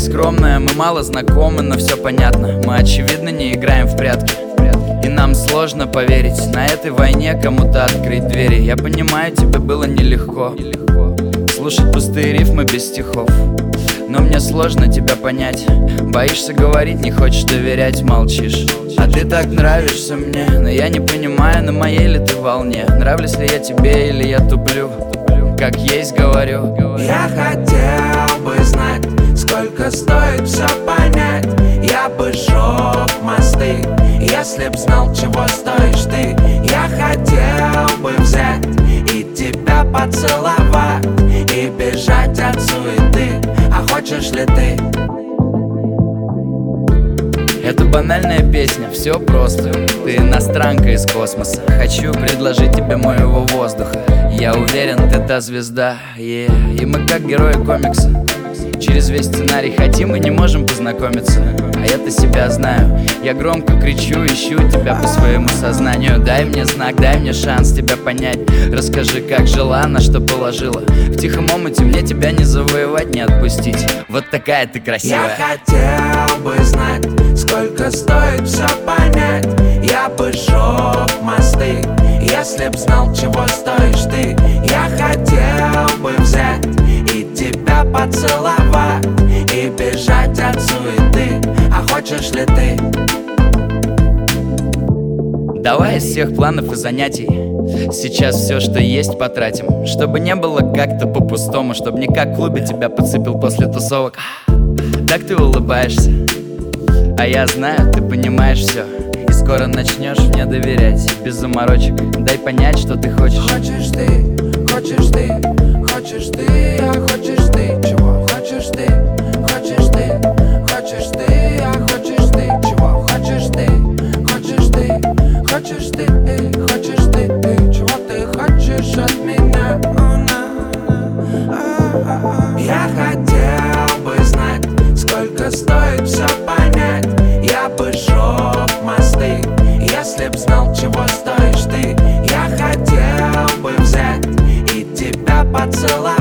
скромная, мы мало знакомы, но все понятно. Мы очевидно не играем в прятки. И нам сложно поверить, на этой войне кому-то открыть двери. Я понимаю, тебе было нелегко слушать пустые рифмы без стихов, но мне сложно тебя понять. Боишься говорить, не хочешь доверять, молчишь. А ты так нравишься мне, но я не понимаю, на моей ли ты волне. Нравлюсь ли я тебе или я туплю? Как есть говорю. Я хотел бы знать, сколько стоит все понять. Я бы сжег мосты, если б знал, чего стоишь ты. Я хотел бы взять и тебя поцеловать и бежать от суеты. А хочешь ли ты? Это банальная песня, все просто. Ты иностранка из космоса. Хочу предложить тебе моего воздуха. Я уверен, ты та звезда, И мы как герои комикса. Через весь сценарий хотим и не можем познакомиться. А я-то себя знаю. Я громко кричу, ищу тебя по своему сознанию. Дай мне знак, дай мне шанс тебя понять. Расскажи, как жила, на что положила. В тихом омуте мне тебя не завоевать, не отпустить. Вот такая ты красивая. Я хотел бы знать, сколько стоит все понять. Я бы сжег мосты, если б знал, чего стоишь ты. Я хотел бы взять и тебя поцеловать и бежать от суеты. А хочешь ли ты? Давай из всех планов и занятий сейчас все, что есть, потратим. Чтобы не было как-то по-пустому, чтобы не как в клубе тебя подцепил после тусовок. Так ты улыбаешься, а я знаю, ты понимаешь все. И скоро начнешь мне доверять, без заморочек. Дай понять, что ты хочешь. Хочешь ты, хочешь ты, хочешь ты, а хочешь ты, чего хочешь ты, хочешь ты, хочешь ты, а хочешь ты, чего хочешь ты, хочешь ты, хочешь ты, хочешь ты, чего ты хочешь от меня. Я хотел бы знать, сколько стоит все понять. Я бы сжег мосты, если б знал, чего стоишь ты. Я хотел бы взять и тебя поцеловать